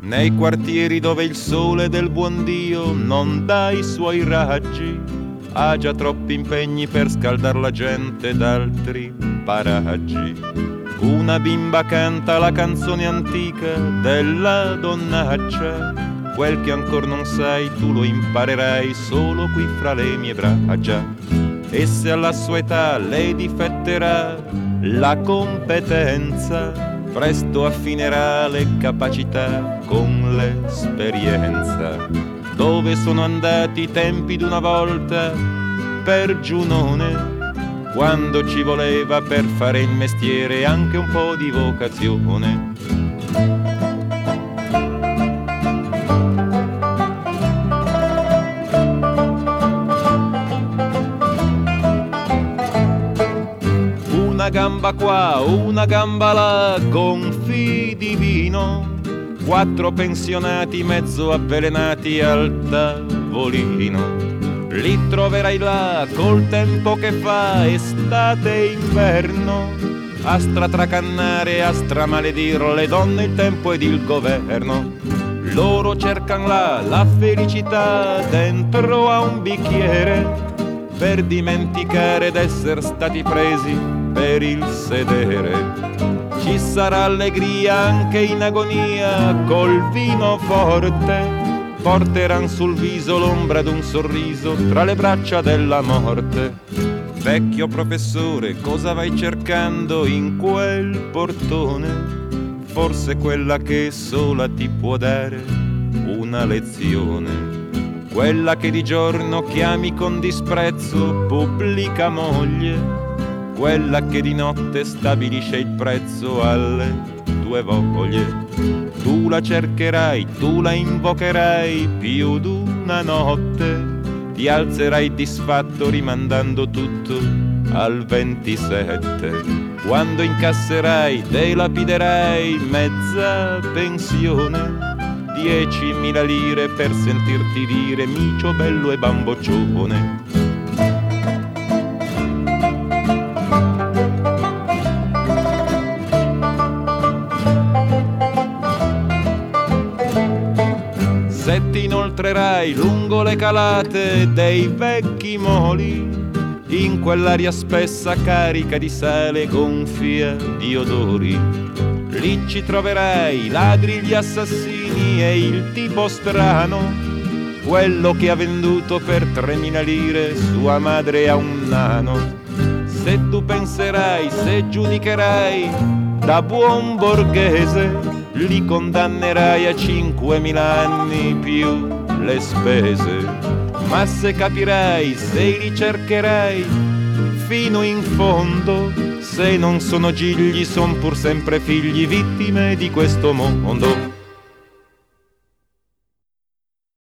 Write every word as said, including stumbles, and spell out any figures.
nei quartieri dove il sole del buon Dio non dà i suoi raggi, ha già troppi impegni per scaldar la gente d'altri paraggi. Una bimba canta la canzone antica della donnaccia, quel che ancor non sai tu lo imparerai solo qui fra le mie braccia. E se alla sua età le difetterà la competenza, presto affinerà le capacità con l'esperienza. Dove sono andati i tempi d'una volta per Giunone, quando ci voleva per fare il mestiere anche un po' di vocazione. Una gamba qua, una gamba là, gonfi di vino, quattro pensionati mezzo avvelenati al tavolino. Li troverai là col tempo che fa, estate e inverno, a stratracannare, a stramaledir le donne, il tempo ed il governo. Loro cercan là la felicità dentro a un bicchiere, per dimenticare d'essere stati presi per il sedere. Ci sarà allegria anche in agonia col vino forte, porteran sul viso l'ombra d'un sorriso tra le braccia della morte. Vecchio professore, cosa vai cercando in quel portone? Forse quella che sola ti può dare una lezione. Quella che di giorno chiami con disprezzo pubblica moglie, quella che di notte stabilisce il prezzo alle tue voglie. Tu la cercherai, tu la invocherai più d'una notte, ti alzerai disfatto rimandando tutto al ventisette. Quando incasserai, te lapiderai mezza pensione, diecimila lire per sentirti dire micio bello e bamboccione. Se ti inoltrerai lungo le calate dei vecchi moli, in quell'aria spessa carica di sale gonfia di odori, lì ci troverai i ladri, gli assassini e il tipo strano, quello che ha venduto per tremila lire sua madre a un nano. Se tu penserai, se giudicherai da buon borghese, li condannerai a cinquemila anni più le spese. Ma se capirai, se li cercherai fino in fondo, se non sono gigli, son pur sempre figli, vittime di questo mondo.